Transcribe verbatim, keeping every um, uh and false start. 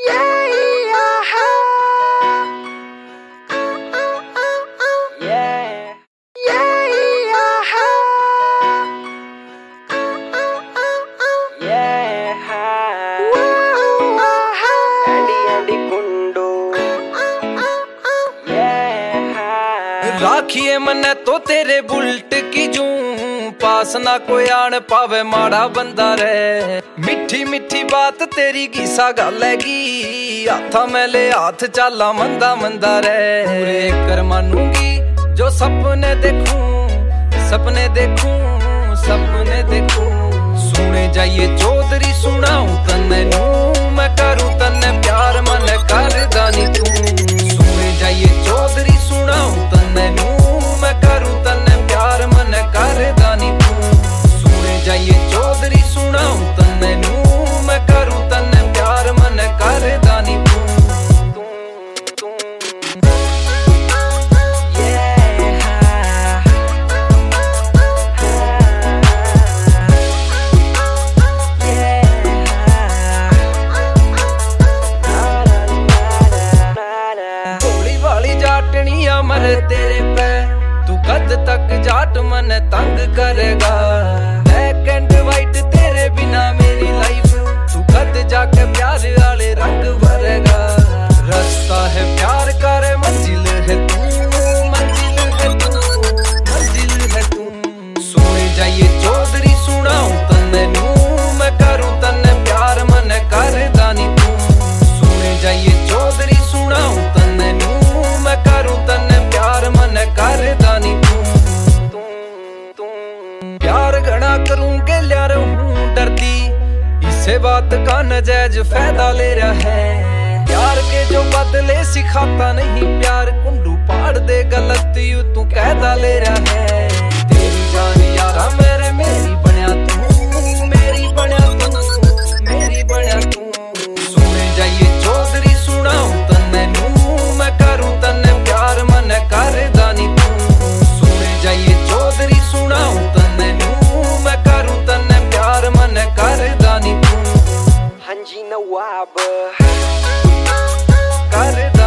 राखिए मन्ने तो तेरे बुलट की जू, पास ना कोई आन पावे माड़ा बंदा रे। मिठी मिठी बात तेरी गीसा गालेगी, हाथा मेले हाथ चाला मंदा मंदा रे। पूरे कर मानूंगी जो सपने देखूं, सपने देखूं, सपने देखूं। सुने जाइए चौधरी सुनाऊं तन्ने नू, मैं करूं तन्ने प्यार मन कर दानी तू। सुने जाइए चौधरी सुनाऊं तन्ने नू, मैं करूं तन्ने प्यार मन कर दानी तू। सुने जाइए चौधरी सुनाऊं तन्ने नू, मैं करूं तन्ने प्यार मन कर दानी तू। मरे तेरे पे तू कद तक जाट मन तंग करेगा। ब्लैक एंड वाइट तेरे बिना मेरी लाइफ, तू कद जाके प्यार वाले रंग भरेगा। रास्ता है प्यार का रे मंजिल है तू, मंजिल है तू, मंजिल है तू। सुने जाइए चौधरी सुनाऊं तन्ने नू, मैं करूं तन्ने प्यार मन कर दानी तू। सुने जाइए चौधरी सुनाऊं तन्ने नू, मैं करूं तन्ने प्यार मन कर दानी तू। प्यार घना करूं के लिया रहूं डरदी, इसे बात का नजायज फायदा ले रहा है। प्यार के जो बदले सिखाता नहीं, प्यार कुंडू पाड़ दे गलत यू तू कहता ले रहा है। तेरी जान यारा मेरे मेरी बनिया तू, मेरी बनिया तू, मेरी बनिया तू। सुने जाइए चौधरी सुनाऊं तन्ने नू, मैं करूं तन्ने प्यार मन कर दानी तू। सुने जाइए चौधरी सुनाऊं तन्ने नू, मैं करूं तन्ने प्यार मन कर दानी तू। हाँ जी नवाब कर